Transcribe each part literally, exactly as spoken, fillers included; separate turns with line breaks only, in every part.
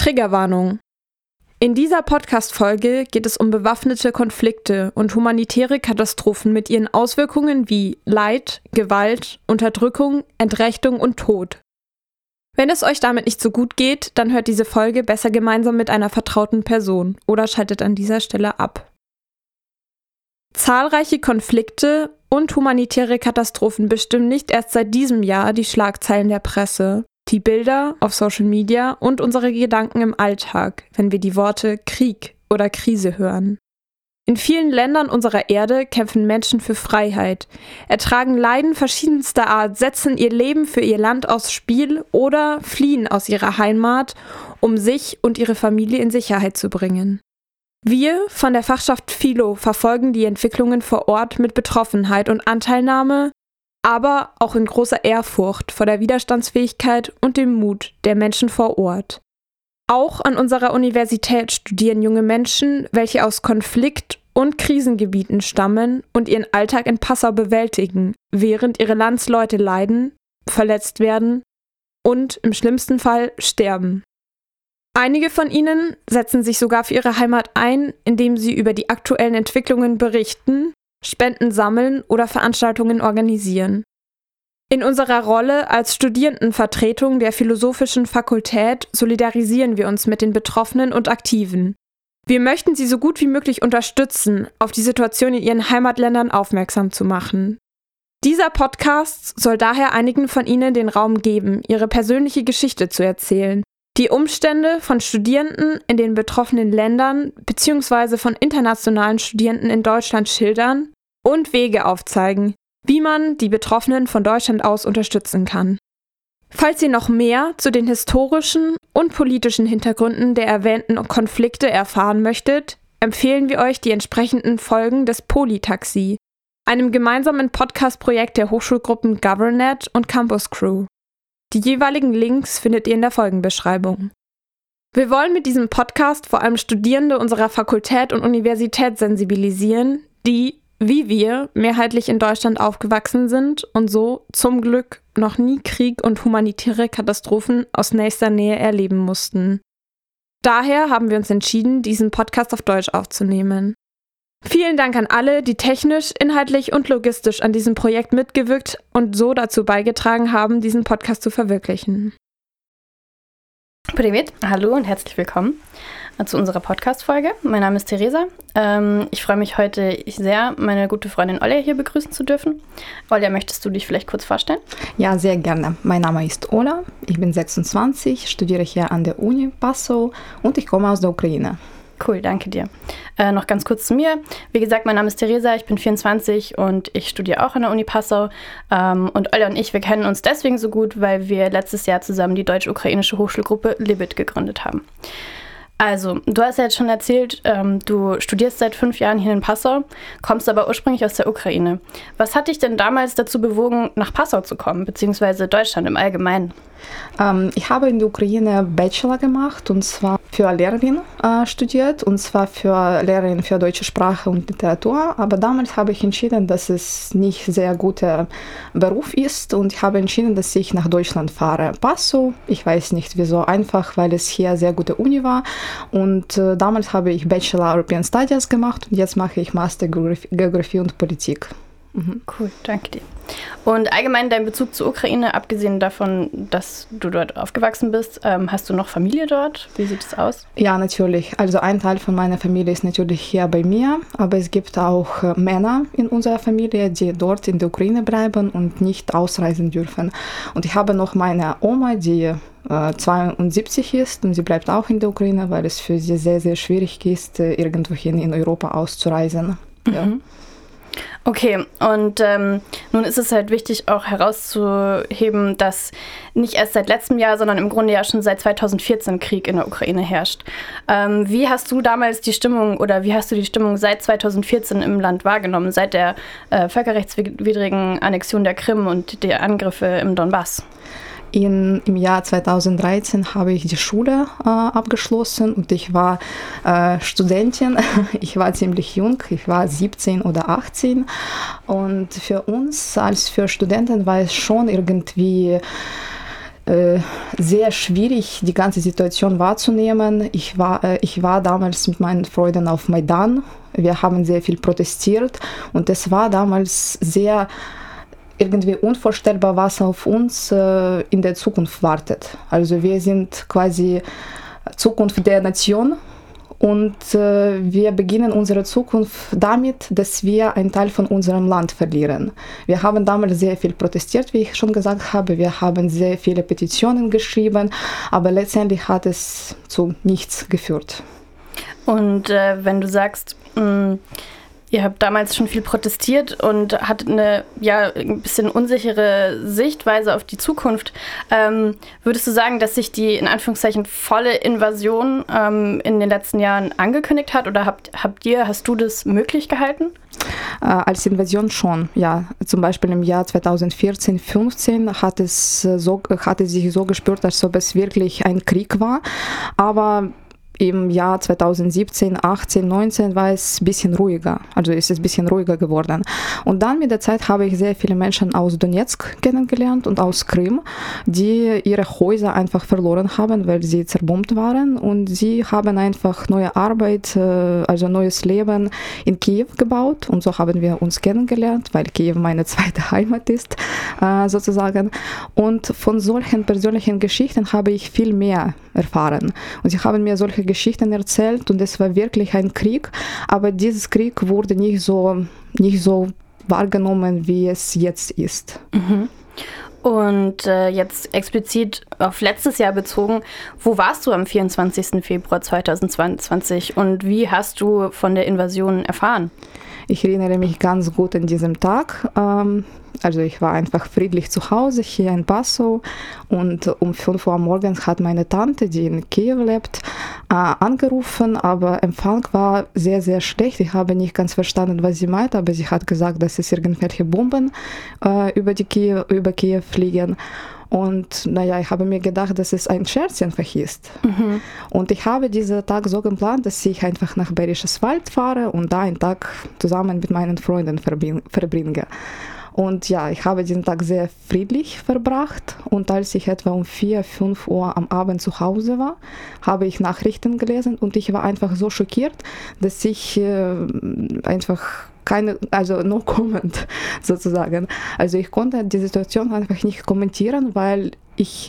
Triggerwarnung. In dieser Podcast-Folge geht es um bewaffnete Konflikte und humanitäre Katastrophen mit ihren Auswirkungen wie Leid, Gewalt, Unterdrückung, Entrechtung und Tod. Wenn es euch damit nicht so gut geht, dann hört diese Folge besser gemeinsam mit einer vertrauten Person oder schaltet an dieser Stelle ab. Zahlreiche Konflikte und humanitäre Katastrophen bestimmen nicht erst seit diesem Jahr die Schlagzeilen der Presse, die Bilder auf Social Media und unsere Gedanken im Alltag, wenn wir die Worte Krieg oder Krise hören. In vielen Ländern unserer Erde kämpfen Menschen für Freiheit, ertragen Leiden verschiedenster Art, setzen ihr Leben für ihr Land aufs Spiel oder fliehen aus ihrer Heimat, um sich und ihre Familie in Sicherheit zu bringen. Wir von der Fachschaft Philo verfolgen die Entwicklungen vor Ort mit Betroffenheit und Anteilnahme, aber auch in großer Ehrfurcht vor der Widerstandsfähigkeit und dem Mut der Menschen vor Ort. Auch an unserer Universität studieren junge Menschen, welche aus Konflikt- und Krisengebieten stammen und ihren Alltag in Passau bewältigen, während ihre Landsleute leiden, verletzt werden und im schlimmsten Fall sterben. Einige von ihnen setzen sich sogar für ihre Heimat ein, indem sie über die aktuellen Entwicklungen berichten, Spenden sammeln oder Veranstaltungen organisieren. In unserer Rolle als Studierendenvertretung der Philosophischen Fakultät solidarisieren wir uns mit den Betroffenen und Aktiven. Wir möchten sie so gut wie möglich unterstützen, auf die Situation in ihren Heimatländern aufmerksam zu machen. Dieser Podcast soll daher einigen von ihnen den Raum geben, ihre persönliche Geschichte zu erzählen, die Umstände von Studierenden in den betroffenen Ländern bzw. von internationalen Studierenden in Deutschland schildern und Wege aufzeigen, wie man die Betroffenen von Deutschland aus unterstützen kann. Falls ihr noch mehr zu den historischen und politischen Hintergründen der erwähnten Konflikte erfahren möchtet, empfehlen wir euch die entsprechenden Folgen des Polytaxi, einem gemeinsamen Podcast-Projekt der Hochschulgruppen GovernNet und Campus Crew. Die jeweiligen Links findet ihr in der Folgenbeschreibung. Wir wollen mit diesem Podcast vor allem Studierende unserer Fakultät und Universität sensibilisieren, die, wie wir, mehrheitlich in Deutschland aufgewachsen sind und so zum Glück noch nie Krieg und humanitäre Katastrophen aus nächster Nähe erleben mussten. Daher haben wir uns entschieden, diesen Podcast auf Deutsch aufzunehmen. Vielen Dank an alle, die technisch, inhaltlich und logistisch an diesem Projekt mitgewirkt und so dazu beigetragen haben, diesen Podcast zu verwirklichen.
Привет, hallo und herzlich willkommen zu unserer Podcast-Folge. Mein Name ist Theresa. Ähm, ich freue mich heute sehr, meine gute Freundin Olja hier begrüßen zu dürfen. Olja, möchtest du dich vielleicht kurz vorstellen?
Ja, sehr gerne. Mein Name ist Ola, ich bin sechsundzwanzig, studiere hier an der Uni Passau und ich komme aus der Ukraine.
Cool, danke dir. Äh, noch ganz kurz zu mir. Wie gesagt, mein Name ist Theresa, ich bin vierundzwanzig und ich studiere auch an der Uni Passau. Ähm, und Olja und ich, wir kennen uns deswegen so gut, weil wir letztes Jahr zusammen die deutsch-ukrainische Hochschulgruppe Libit gegründet haben. Also, du hast ja jetzt schon erzählt, ähm, du studierst seit fünf Jahren hier in Passau, kommst aber ursprünglich aus der Ukraine. Was hat dich denn damals dazu bewogen, nach Passau zu kommen, beziehungsweise Deutschland im Allgemeinen?
Ähm, ich habe in der Ukraine Bachelor gemacht und zwar für Lehrerin äh, studiert und zwar für Lehrerin für deutsche Sprache und Literatur. Aber damals habe ich entschieden, dass es nicht ein sehr guter Beruf ist und ich habe entschieden, dass ich nach Deutschland fahre. Passau, ich weiß nicht wieso, einfach weil es hier eine sehr gute Uni war und äh, damals habe ich Bachelor European Studies gemacht und jetzt mache ich Master Geografie, Geografie und Politik.
Mhm. Cool, danke dir. Und allgemein dein Bezug zur Ukraine, abgesehen davon, dass du dort aufgewachsen bist, ähm, hast du noch Familie dort? Wie sieht es aus?
Ja, natürlich. Also ein Teil von meiner Familie ist natürlich hier bei mir, aber es gibt auch äh, Männer in unserer Familie, die dort in der Ukraine bleiben und nicht ausreisen dürfen. Und ich habe noch meine Oma, die äh, zweiundsiebzig ist und sie bleibt auch in der Ukraine, weil es für sie sehr, sehr schwierig ist, äh, irgendwohin in Europa auszureisen.
Mhm.
Ja.
Okay, und ähm, nun ist es halt wichtig auch herauszuheben, dass nicht erst seit letztem Jahr, sondern im Grunde ja schon seit zweitausendvierzehn Krieg in der Ukraine herrscht. Ähm, wie hast du damals die Stimmung oder wie hast du die Stimmung seit zweitausendvierzehn im Land wahrgenommen, seit der äh, völkerrechtswidrigen Annexion der Krim und der Angriffe im Donbass?
In, Im Jahr zweitausenddreizehn habe ich die Schule äh, abgeschlossen und ich war äh, Studentin. Ich war ziemlich jung, ich war siebzehn oder achtzehn. Und für uns als für Studenten war es schon irgendwie äh, sehr schwierig, die ganze Situation wahrzunehmen. Ich war, äh, ich war damals mit meinen Freunden auf Maidan. Wir haben sehr viel protestiert und es war damals sehr irgendwie unvorstellbar, was auf uns äh, in der Zukunft wartet. Also wir sind quasi Zukunft der Nation. Und äh, wir beginnen unsere Zukunft damit, dass wir einen Teil von unserem Land verlieren. Wir haben damals sehr viel protestiert, wie ich schon gesagt habe. Wir haben sehr viele Petitionen geschrieben, aber letztendlich hat es zu nichts geführt.
Und äh, wenn du sagst, mh, ihr habt damals schon viel protestiert und hattet eine ja, ein bisschen unsichere Sichtweise auf die Zukunft. Ähm, würdest du sagen, dass sich die in Anführungszeichen volle Invasion ähm, in den letzten Jahren angekündigt hat oder habt, habt ihr, hast du das möglich gehalten?
Äh, als Invasion schon, ja. Zum Beispiel im Jahr zweitausendvierzehn, fünfzehn hat es, so, hat es sich so gespürt, als ob es wirklich ein Krieg war. Aber im Jahr zweitausendsiebzehn, achtzehn, neunzehn war es ein bisschen ruhiger, also ist es ein bisschen ruhiger geworden. Und dann mit der Zeit habe ich sehr viele Menschen aus Donetsk kennengelernt und aus Krim, die ihre Häuser einfach verloren haben, weil sie zerbombt waren und sie haben einfach neue Arbeit, also neues Leben in Kiew gebaut und so haben wir uns kennengelernt, weil Kiew meine zweite Heimat ist, sozusagen. Und von solchen persönlichen Geschichten habe ich viel mehr erfahren und sie haben mir solche Geschichten erzählt und es war wirklich ein Krieg, aber dieses Krieg wurde nicht so, nicht so wahrgenommen, wie es jetzt ist.
Mhm. Und äh, jetzt explizit auf letztes Jahr bezogen, wo warst du am vierundzwanzigsten Februar zweitausendzweiundzwanzig und wie hast du von der Invasion erfahren?
Ich erinnere mich ganz gut an diesen Tag. Also ich war einfach friedlich zu Hause hier in Passau und um fünf Uhr morgens hat meine Tante, die in Kiew lebt, angerufen, aber Empfang war sehr, sehr schlecht. Ich habe nicht ganz verstanden, was sie meinte, aber sie hat gesagt, dass es irgendwelche Bomben über, die Kiew, über Kiew fliegen. Und naja, ich habe mir gedacht, dass es ein Scherz einfach ist. Mhm. Und ich habe diesen Tag so geplant, dass ich einfach nach Bergisches Wald fahre und da einen Tag zusammen mit meinen Freunden verbringe. Und ja, ich habe diesen Tag sehr friedlich verbracht und als ich etwa um vier, fünf Uhr am Abend zu Hause war, habe ich Nachrichten gelesen und ich war einfach so schockiert, dass ich äh, einfach keine, also no comment sozusagen. Also ich konnte die Situation einfach nicht kommentieren, weil ich,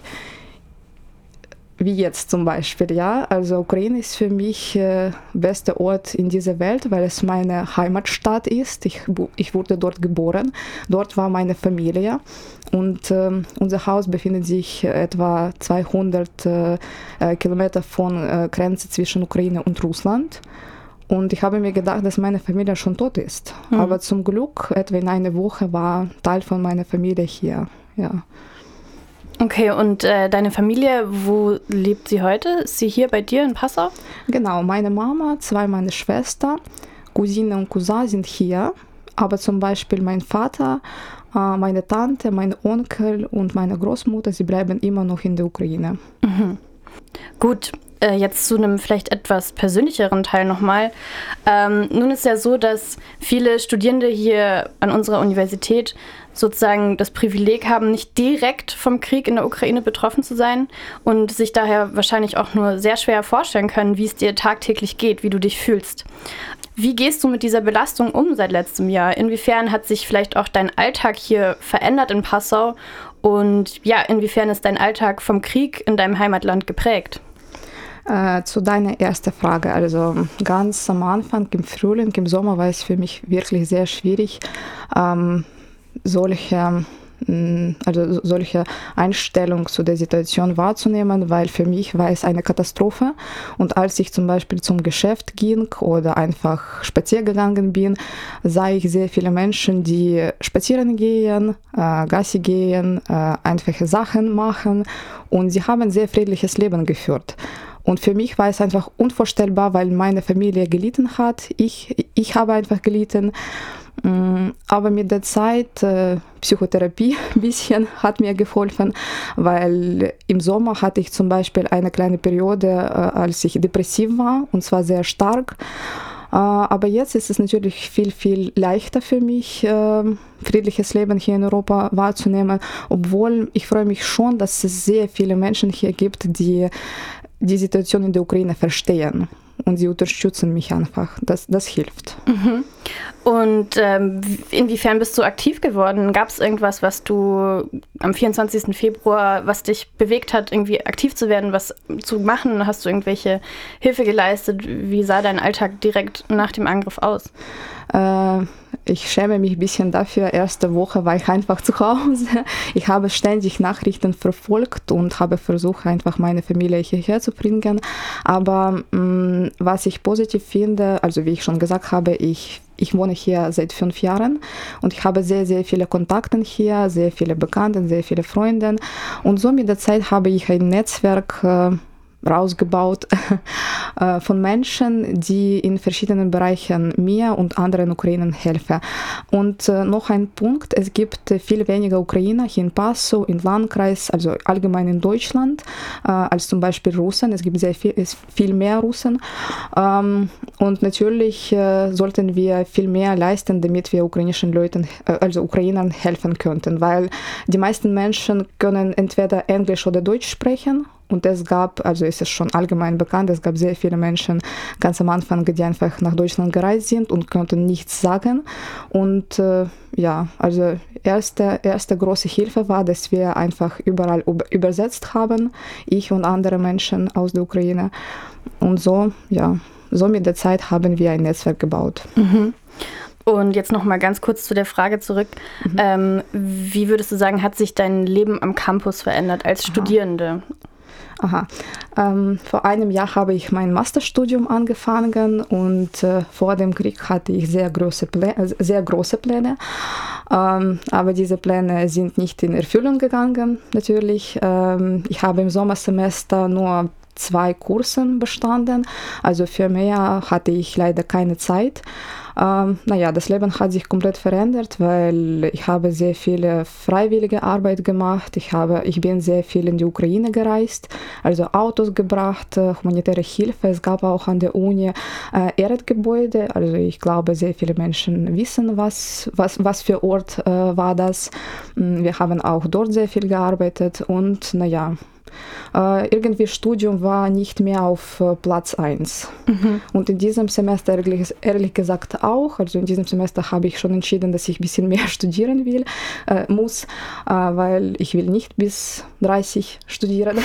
wie jetzt zum Beispiel, ja, also Ukraine ist für mich der äh, beste Ort in dieser Welt, weil es meine Heimatstadt ist. Ich, ich wurde dort geboren, dort war meine Familie und äh, unser Haus befindet sich etwa zweihundert äh, Kilometer von äh, Grenze zwischen Ukraine und Russland. Und ich habe mir gedacht, dass meine Familie schon tot ist. Mhm. Aber zum Glück, etwa in einer Woche, war Teil von meiner Familie hier. Ja.
Okay, und äh, deine Familie, wo lebt sie heute? Ist sie hier bei dir in Passau?
Genau, meine Mama, zwei meine Schwestern, Cousine und Cousin sind hier. Aber zum Beispiel mein Vater, äh, meine Tante, mein Onkel und meine Großmutter, sie bleiben immer noch in der Ukraine.
Mhm. Gut. Jetzt zu einem vielleicht etwas persönlicheren Teil nochmal. Ähm, nun ist ja so, dass viele Studierende hier an unserer Universität sozusagen das Privileg haben, nicht direkt vom Krieg in der Ukraine betroffen zu sein und sich daher wahrscheinlich auch nur sehr schwer vorstellen können, wie es dir tagtäglich geht, wie du dich fühlst. Wie gehst du mit dieser Belastung um seit letztem Jahr? Inwiefern hat sich vielleicht auch dein Alltag hier verändert in Passau? Und ja, inwiefern ist dein Alltag vom Krieg in deinem Heimatland geprägt?
Äh, zu deiner ersten Frage, also ganz am Anfang, im Frühling, im Sommer war es für mich wirklich sehr schwierig, ähm, solche, mh, also solche Einstellung zu der Situation wahrzunehmen, weil für mich war es eine Katastrophe und als ich zum Beispiel zum Geschäft ging oder einfach spazieren gegangen bin, sah ich sehr viele Menschen, die spazieren gehen, äh, Gassi gehen, äh, einfache Sachen machen und sie haben ein sehr friedliches Leben geführt. Und für mich war es einfach unvorstellbar, weil meine Familie gelitten hat. Ich, ich habe einfach gelitten. Aber mit der Zeit, äh, Psychotherapie ein bisschen hat mir geholfen, weil im Sommer hatte ich zum Beispiel eine kleine Periode, äh, als ich depressiv war, und zwar sehr stark. Aber jetzt ist es natürlich viel, viel leichter für mich, friedliches Leben hier in Europa wahrzunehmen, obwohl ich freue mich schon, dass es sehr viele Menschen hier gibt, die die Situation in der Ukraine verstehen. Und sie unterstützen mich einfach. Das, das hilft.
Mhm. Und ähm, inwiefern bist du aktiv geworden? Gab es irgendwas, was du am vierundzwanzigsten Februar, was dich bewegt hat, irgendwie aktiv zu werden, was zu machen? Hast du irgendwelche Hilfe geleistet? Wie sah dein Alltag direkt nach dem Angriff aus?
Äh, ich schäme mich ein bisschen dafür. Erste Woche war ich einfach zu Hause. Ich habe ständig Nachrichten verfolgt und habe versucht, einfach meine Familie hierher zu bringen. Aber mh, was ich positiv finde, also wie ich schon gesagt habe, ich Ich wohne hier seit fünf Jahren und ich habe sehr, sehr viele Kontakte hier, sehr viele Bekannte, sehr viele Freunde. Und so mit der Zeit habe ich ein Netzwerk äh, rausgebaut äh, von Menschen, die in verschiedenen Bereichen mir und anderen Ukrainern helfen. Und äh, noch ein Punkt, es gibt äh, viel weniger Ukrainer hier in Passau, im Landkreis, also allgemein in Deutschland, äh, als zum Beispiel Russen. Es gibt sehr viel, es viel mehr Russen. Ähm, und natürlich äh, sollten wir viel mehr leisten, damit wir ukrainischen Leuten, äh, also Ukrainern helfen könnten, weil die meisten Menschen können entweder Englisch oder Deutsch sprechen. Und es gab, also es ist schon allgemein bekannt, es gab sehr viele Menschen ganz am Anfang, die einfach nach Deutschland gereist sind und konnten nichts sagen. Und äh, ja, also erste, erste große Hilfe war, dass wir einfach überall übersetzt haben, ich und andere Menschen aus der Ukraine. Und so, ja, so mit der Zeit haben wir ein Netzwerk gebaut.
Mhm. Und jetzt noch mal ganz kurz zu der Frage zurück. Mhm. Ähm, wie würdest du sagen, hat sich dein Leben am Campus verändert als
Aha.
Studierende?
Aha. Ähm, vor einem Jahr habe ich mein Masterstudium angefangen und äh, vor dem Krieg hatte ich sehr große Pläne, sehr große Pläne. Ähm, aber diese Pläne sind nicht in Erfüllung gegangen, natürlich. Ähm, ich habe im Sommersemester nur zwei Kursen bestanden, also für mehr hatte ich leider keine Zeit. Ähm, naja, das Leben hat sich komplett verändert, weil ich habe sehr viele freiwillige Arbeit gemacht. Ich, habe, ich bin sehr viel in die Ukraine gereist, also Autos gebracht, äh, humanitäre Hilfe. Es gab auch an der Uni äh, Erdgebäude, also ich glaube, sehr viele Menschen wissen, was, was, was für Ort äh, war das. Wir haben auch dort sehr viel gearbeitet und naja, Uh, irgendwie Studium war nicht mehr auf uh, Platz eins. Mhm. Und in diesem Semester, ehrlich, ehrlich gesagt auch, also in diesem Semester habe ich schon entschieden, dass ich ein bisschen mehr studieren will, uh, muss, uh, weil ich will nicht bis dreißig studieren.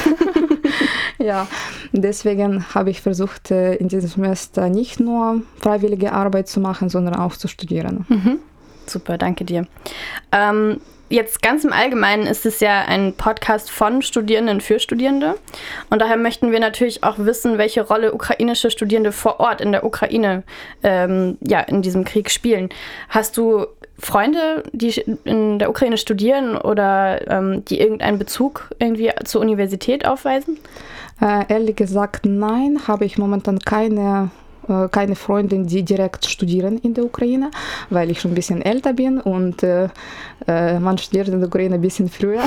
Ja, deswegen habe ich versucht, uh, in diesem Semester nicht nur freiwillige Arbeit zu machen, sondern auch zu studieren.
Mhm. Super, danke dir. Ähm, Jetzt ganz im Allgemeinen ist es ja ein Podcast von Studierenden für Studierende. Und daher möchten wir natürlich auch wissen, welche Rolle ukrainische Studierende vor Ort in der Ukraine ähm, ja, in diesem Krieg spielen. Hast du Freunde, die in der Ukraine studieren oder ähm, die irgendeinen Bezug irgendwie zur Universität aufweisen?
Äh, ehrlich gesagt, nein, habe ich momentan keine keine Freundin, die direkt studieren in der Ukraine, weil ich schon ein bisschen älter bin und äh, man studiert in der Ukraine ein bisschen früher.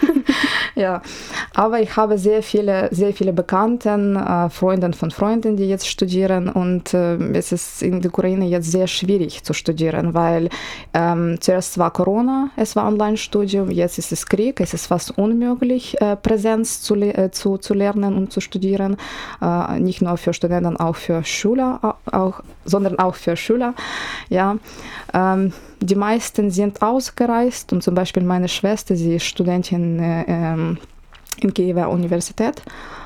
Ja, aber ich habe sehr viele, sehr viele Bekannten, äh, Freunde von Freunden, die jetzt studieren und äh, es ist in der Ukraine jetzt sehr schwierig zu studieren, weil ähm, zuerst war Corona, es war Online-Studium, jetzt ist es Krieg, es ist fast unmöglich, äh, Präsenz zu, le- zu, zu lernen und zu studieren, äh, nicht nur für Studenten, auch für Schüler, auch, sondern auch für Schüler, ja. Ähm, die meisten sind ausgereist und zum Beispiel meine Schwester, sie ist Studentin äh, in Kiewer Universität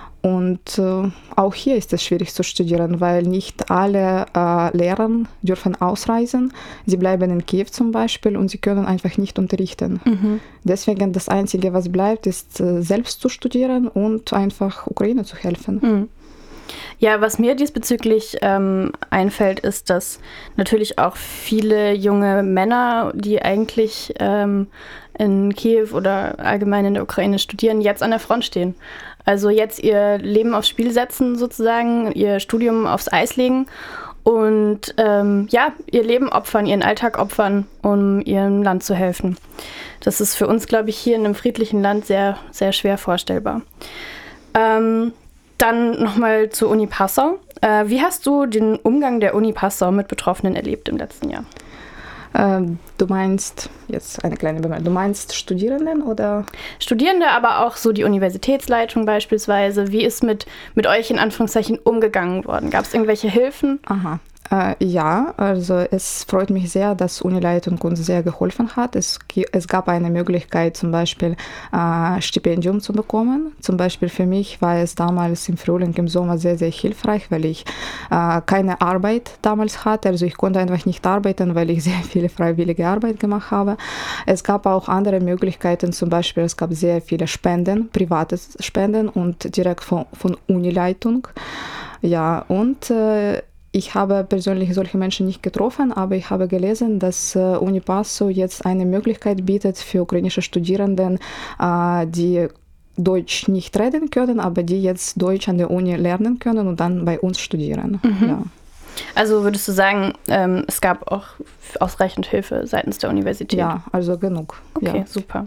und äh, auch hier ist es schwierig zu studieren, weil nicht alle äh, Lehrer dürfen ausreisen. Sie bleiben in Kiew zum Beispiel und sie können einfach nicht unterrichten. Mhm. Deswegen das Einzige, was bleibt, ist äh, selbst zu studieren und einfach Ukraine zu helfen.
Mhm. Ja, was mir diesbezüglich ähm, einfällt, ist, dass natürlich auch viele junge Männer, die eigentlich ähm, in Kiew oder allgemein in der Ukraine studieren, jetzt an der Front stehen. Also jetzt ihr Leben aufs Spiel setzen sozusagen, ihr Studium aufs Eis legen und ähm, ja, ihr Leben opfern, ihren Alltag opfern, um ihrem Land zu helfen. Das ist für uns, glaube ich, hier in einem friedlichen Land sehr, sehr schwer vorstellbar. Ähm, Dann nochmal zur Uni Passau. Äh, wie hast du den Umgang der Uni Passau mit Betroffenen erlebt im letzten Jahr?
Ähm, du meinst, jetzt eine kleine Bemerkung, du meinst Studierenden oder?
Studierende, aber auch so die Universitätsleitung beispielsweise. Wie ist mit, mit euch in Anführungszeichen umgegangen worden? Gab es irgendwelche Hilfen?
Aha. Äh, ja, also es freut mich sehr, dass Unileitung uns sehr geholfen hat. Es, es gab eine Möglichkeit, zum Beispiel äh, Stipendium zu bekommen. Zum Beispiel für mich war es damals im Frühling, im Sommer sehr, sehr hilfreich, weil ich äh, keine Arbeit damals hatte. Also ich konnte einfach nicht arbeiten, weil ich sehr viele freiwillige Arbeit gemacht habe. Es gab auch andere Möglichkeiten, zum Beispiel es gab sehr viele Spenden, private Spenden und direkt von, von Unileitung. Ja, und äh, ich habe persönlich solche Menschen nicht getroffen, aber ich habe gelesen, dass äh, Uni Passau jetzt eine Möglichkeit bietet für ukrainische Studierenden, äh, die Deutsch nicht reden können, aber die jetzt Deutsch an der Uni lernen können und dann bei uns studieren.
Mhm.
Ja.
Also würdest du sagen, ähm, es gab auch ausreichend Hilfe seitens der Universität?
Ja, also genug.
Okay,
ja.
Super.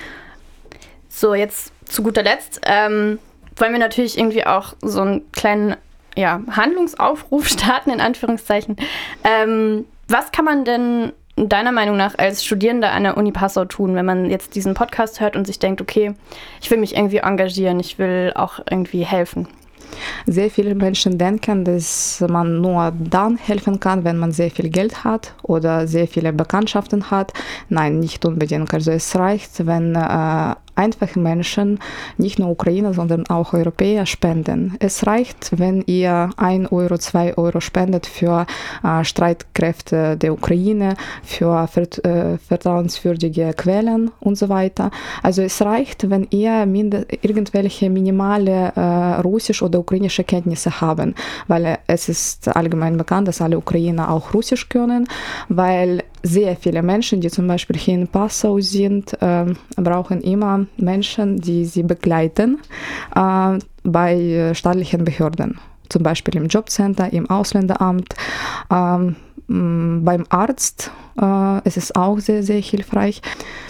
So, jetzt zu guter Letzt ähm, wollen wir natürlich irgendwie auch so einen kleinen ja, Handlungsaufruf starten, in Anführungszeichen. Ähm, was kann man denn deiner Meinung nach als Studierender an der Uni Passau tun, wenn man jetzt diesen Podcast hört und sich denkt, okay, ich will mich irgendwie engagieren, ich will auch irgendwie helfen?
Sehr viele Menschen denken, dass man nur dann helfen kann, wenn man sehr viel Geld hat oder sehr viele Bekanntschaften hat. Nein, nicht unbedingt. Also es reicht, wenn äh, einfache Menschen, nicht nur Ukrainer, sondern auch Europäer spenden. Es reicht, wenn ihr ein Euro, zwei Euro spendet für äh, Streitkräfte der Ukraine, für vert, äh, vertrauenswürdige Quellen und so weiter. Also es reicht, wenn ihr minder, irgendwelche minimale äh, Russisch oder ukrainische Kenntnisse haben, weil es ist allgemein bekannt, dass alle Ukrainer auch Russisch können, weil sehr viele Menschen, die zum Beispiel hier in Passau sind, äh, brauchen immer Menschen, die sie begleiten äh, bei staatlichen Behörden, zum Beispiel im Jobcenter, im Ausländeramt, äh, beim Arzt. Äh, es ist auch sehr, sehr hilfreich.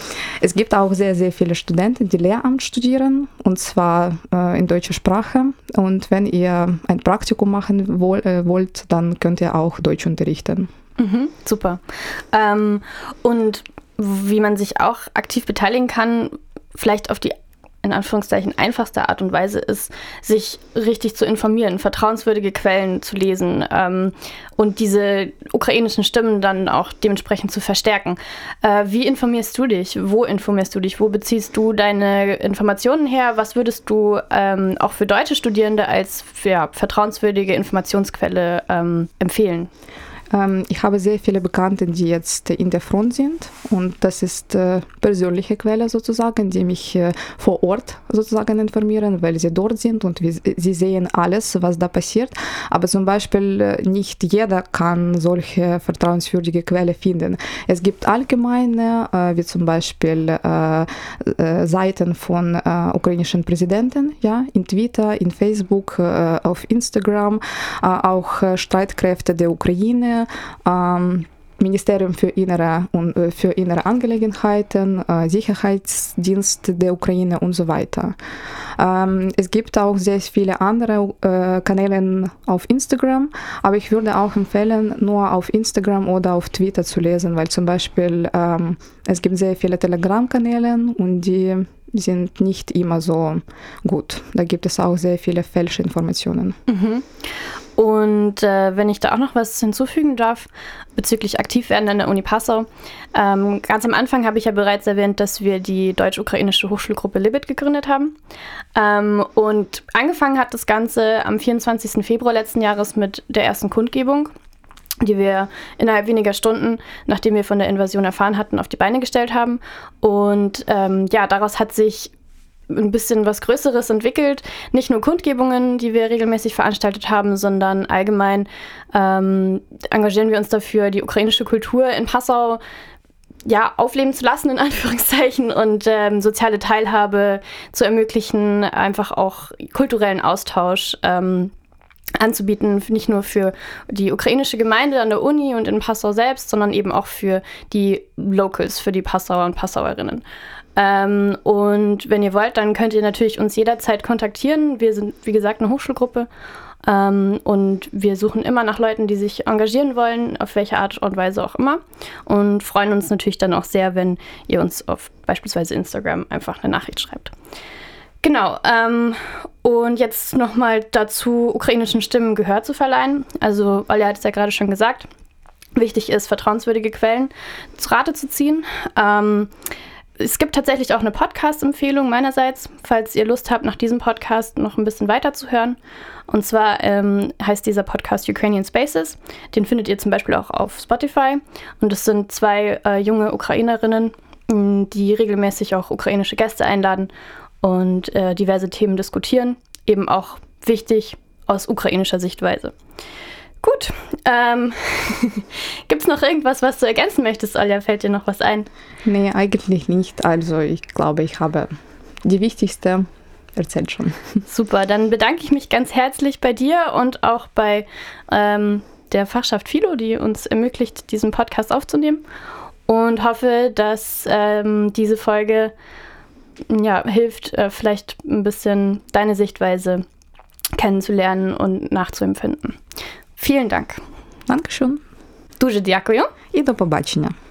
Es gibt auch sehr, sehr viele Studenten, die Lehramt studieren, und zwar äh, in deutscher Sprache. Und wenn ihr ein Praktikum machen woll, äh, wollt, dann könnt ihr auch Deutsch unterrichten.
Mhm, super. Ähm, und wie man sich auch aktiv beteiligen kann, vielleicht auf die in Anführungszeichen einfachste Art und Weise ist, sich richtig zu informieren, vertrauenswürdige Quellen zu lesen ähm, und diese ukrainischen Stimmen dann auch dementsprechend zu verstärken. Äh, wie informierst du dich? Wo informierst du dich? Wo beziehst du deine Informationen her? Was würdest du ähm, auch für deutsche Studierende als ja, vertrauenswürdige Informationsquelle ähm, empfehlen?
Ich habe sehr viele Bekannte, die jetzt in der Front sind, und das ist äh, persönliche Quelle sozusagen, die mich äh, vor Ort sozusagen informieren, weil sie dort sind und wie, sie sehen alles, was da passiert. Aber zum Beispiel äh, nicht jeder kann solche vertrauenswürdige Quelle finden. Es gibt allgemeine, äh, wie zum Beispiel äh, äh, Seiten von äh, ukrainischen Präsidenten, ja, in Twitter, in Facebook, äh, auf Instagram, äh, auch äh, Streitkräfte der Ukraine, Ähm, Ministerium für innere, und, äh, für innere Angelegenheiten, äh, Sicherheitsdienst der Ukraine und so weiter. Ähm, es gibt auch sehr viele andere äh, Kanäle auf Instagram, aber ich würde auch empfehlen, nur auf Instagram oder auf Twitter zu lesen, weil zum Beispiel ähm, es gibt sehr viele Telegram-Kanäle und die sind nicht immer so gut. Da gibt es auch sehr viele falsche Informationen.
Mhm. Und äh, wenn ich da auch noch was hinzufügen darf, bezüglich Aktivwerden an der Uni Passau. Ähm, ganz am Anfang habe ich ja bereits erwähnt, dass wir die deutsch-ukrainische Hochschulgruppe Libet gegründet haben. Ähm, und angefangen hat das Ganze am vierundzwanzigsten Februar letzten Jahres mit der ersten Kundgebung, die wir innerhalb weniger Stunden, nachdem wir von der Invasion erfahren hatten, auf die Beine gestellt haben. Und ähm, ja, daraus hat sich ein bisschen was Größeres entwickelt. Nicht nur Kundgebungen, die wir regelmäßig veranstaltet haben, sondern allgemein ähm, engagieren wir uns dafür, die ukrainische Kultur in Passau ja, aufleben zu lassen, in Anführungszeichen, und ähm, soziale Teilhabe zu ermöglichen, einfach auch kulturellen Austausch ähm, anzubieten, nicht nur für die ukrainische Gemeinde an der Uni und in Passau selbst, sondern eben auch für die Locals, für die Passauer und Passauerinnen. Ähm, und wenn ihr wollt, dann könnt ihr natürlich uns jederzeit kontaktieren. Wir sind, wie gesagt, eine Hochschulgruppe. Ähm, und wir suchen immer nach Leuten, die sich engagieren wollen, auf welche Art und Weise auch immer. Und freuen uns natürlich dann auch sehr, wenn ihr uns auf beispielsweise Instagram einfach eine Nachricht schreibt. Genau, ähm, und jetzt nochmal dazu, ukrainischen Stimmen Gehör zu verleihen. Also, Olja hat es ja gerade schon gesagt, wichtig ist, vertrauenswürdige Quellen zu Rate zu ziehen. Ähm, es gibt tatsächlich auch eine Podcast-Empfehlung meinerseits, falls ihr Lust habt, nach diesem Podcast noch ein bisschen weiter zu hören. Und zwar ähm, heißt dieser Podcast Ukrainian Spaces. Den findet ihr zum Beispiel auch auf Spotify. Und es sind zwei äh, junge Ukrainerinnen, die regelmäßig auch ukrainische Gäste einladen und äh, diverse Themen diskutieren, eben auch wichtig aus ukrainischer Sichtweise. Gut, ähm, gibt es noch irgendwas, was du ergänzen möchtest, Olja? Fällt dir noch was ein?
Nee, eigentlich nicht. Also ich glaube, ich habe die wichtigste erzählt schon.
Super, dann bedanke ich mich ganz herzlich bei dir und auch bei ähm, der Fachschaft Philo, die uns ermöglicht, diesen Podcast aufzunehmen, und hoffe, dass ähm, diese Folge ja, hilft, äh, vielleicht ein bisschen deine Sichtweise kennenzulernen und nachzuempfinden. Vielen Dank.
Dankeschön.
Дуже дякую.
І до побачення.